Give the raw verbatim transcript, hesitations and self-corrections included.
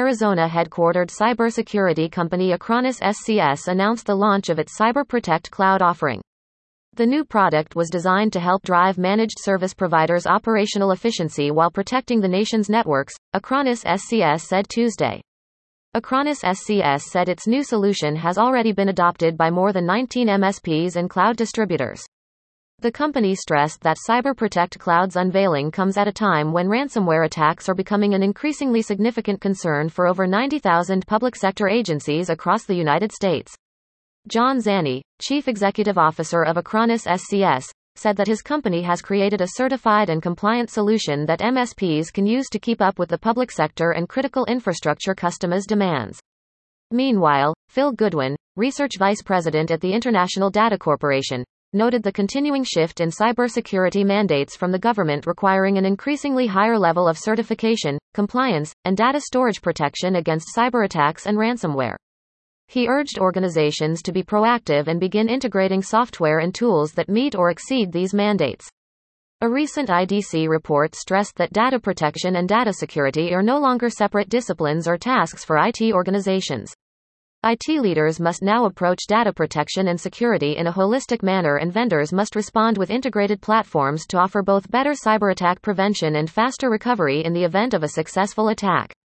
Arizona-headquartered cybersecurity company Acronis S C S announced the launch of its CyberProtect cloud offering. The new product was designed to help drive managed service providers' operational efficiency while protecting the nation's networks, Acronis S C S said Tuesday. Acronis S C S said its new solution has already been adopted by more than nineteen M S Ps and cloud distributors. The company stressed that CyberProtect Cloud's unveiling comes at a time when ransomware attacks are becoming an increasingly significant concern for over ninety thousand public sector agencies across the United States. John Zanni, Chief Executive Officer of Acronis S C S, said that his company has created a certified and compliant solution that M S Ps can use to keep up with the public sector and critical infrastructure customers' demands. Meanwhile, Phil Goodwin, Research Vice President at the International Data Corporation, noted the continuing shift in cybersecurity mandates from the government requiring an increasingly higher level of certification, compliance, and data storage protection against cyberattacks and ransomware. He urged organizations to be proactive and begin integrating software and tools that meet or exceed these mandates. A recent I D C report stressed that data protection and data security are no longer separate disciplines or tasks for I T organizations. I T leaders must now approach data protection and security in a holistic manner, and vendors must respond with integrated platforms to offer both better cyberattack prevention and faster recovery in the event of a successful attack.